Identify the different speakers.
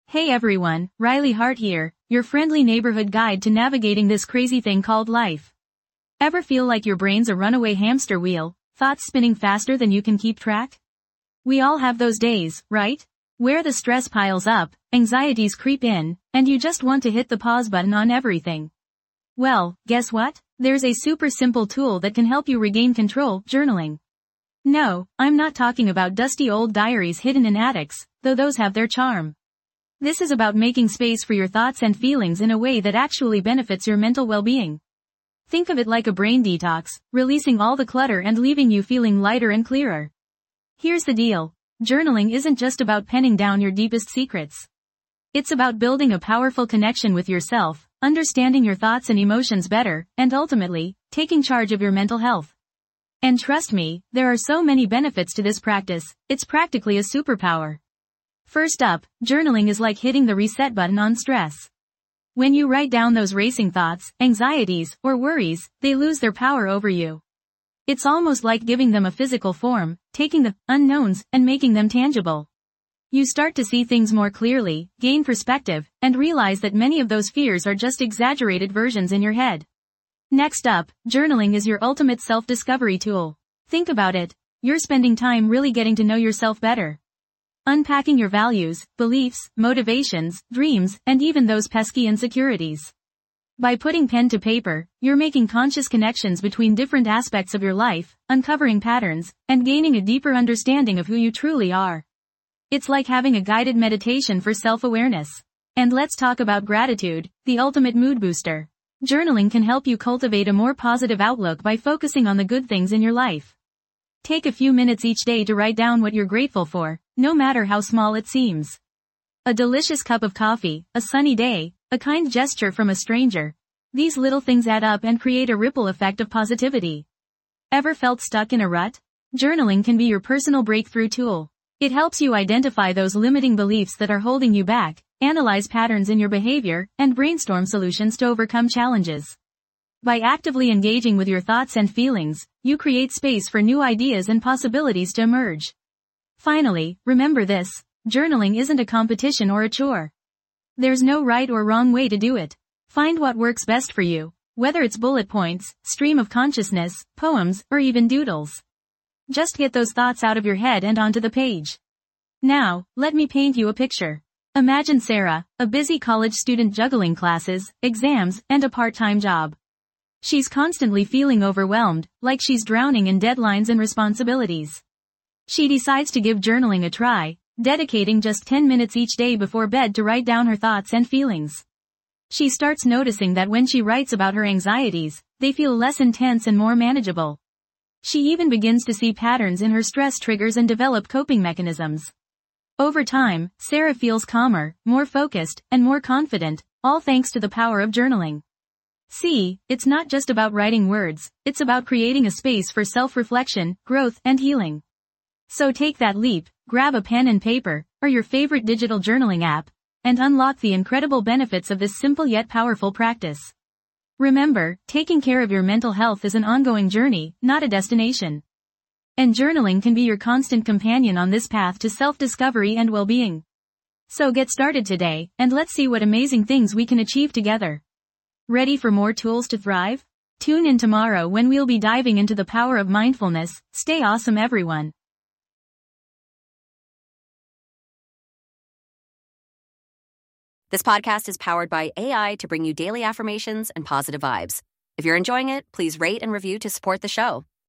Speaker 1: Hey everyone, Riley Hart here, your friendly neighborhood guide to navigating this crazy thing called life. Ever feel like your brain's a runaway hamster wheel, thoughts spinning faster than you can keep track? We all have those days, right? Where the stress piles up, anxieties creep in, and you just want to hit the pause button on everything. Well, guess what? There's a super simple tool that can help you regain control: journaling. No, I'm not talking about dusty old diaries hidden in attics, though those have their charm. This is about making space for your thoughts and feelings in a way that actually benefits your mental well-being. Think of it like a brain detox, releasing all the clutter and leaving you feeling lighter and clearer. Here's the deal. Journaling isn't just about penning down your deepest secrets. It's about building a powerful connection with yourself, understanding your thoughts and emotions better, and ultimately, taking charge of your mental health. And trust me, there are so many benefits to this practice, it's practically a superpower. First up, journaling is like hitting the reset button on stress. When you write down those racing thoughts, anxieties, or worries, they lose their power over you. It's almost like giving them a physical form, taking the unknowns and making them tangible. You start to see things more clearly, gain perspective, and realize that many of those fears are just exaggerated versions in your head. Next up, journaling is your ultimate self-discovery tool. Think about it. You're spending time really getting to know yourself better. Unpacking your values, beliefs, motivations, dreams, and even those pesky insecurities. By putting pen to paper, you're making conscious connections between different aspects of your life, uncovering patterns, and gaining a deeper understanding of who you truly are. It's like having a guided meditation for self-awareness. And let's talk about gratitude, the ultimate mood booster. Journaling can help you cultivate a more positive outlook by focusing on the good things in your life. Take a few minutes each day to write down what you're grateful for, no matter how small it seems. A delicious cup of coffee, a sunny day, a kind gesture from a stranger. These little things add up and create a ripple effect of positivity. Ever felt stuck in a rut? Journaling can be your personal breakthrough tool. It helps you identify those limiting beliefs that are holding you back, analyze patterns in your behavior, and brainstorm solutions to overcome challenges. By actively engaging with your thoughts and feelings, you create space for new ideas and possibilities to emerge. Finally, remember this: journaling isn't a competition or a chore. There's no right or wrong way to do it. Find what works best for you, whether it's bullet points, stream of consciousness, poems, or even doodles. Just get those thoughts out of your head and onto the page. Now, let me paint you a picture. Imagine Sarah, a busy college student juggling classes, exams, and a part-time job. She's constantly feeling overwhelmed, like she's drowning in deadlines and responsibilities. She decides to give journaling a try, dedicating just 10 minutes each day before bed to write down her thoughts and feelings. She starts noticing that when she writes about her anxieties, they feel less intense and more manageable. She even begins to see patterns in her stress triggers and develop coping mechanisms. Over time, Sarah feels calmer, more focused, and more confident, all thanks to the power of journaling. See, it's not just about writing words, it's about creating a space for self-reflection, growth, and healing. So take that leap, grab a pen and paper, or your favorite digital journaling app, and unlock the incredible benefits of this simple yet powerful practice. Remember, taking care of your mental health is an ongoing journey, not a destination. And journaling can be your constant companion on this path to self-discovery and well-being. So get started today, and let's see what amazing things we can achieve together. Ready for more tools to thrive? Tune in tomorrow when we'll be diving into the power of mindfulness. Stay awesome, everyone.
Speaker 2: This podcast is powered by AI to bring you daily affirmations and positive vibes. If you're enjoying it, please rate and review to support the show.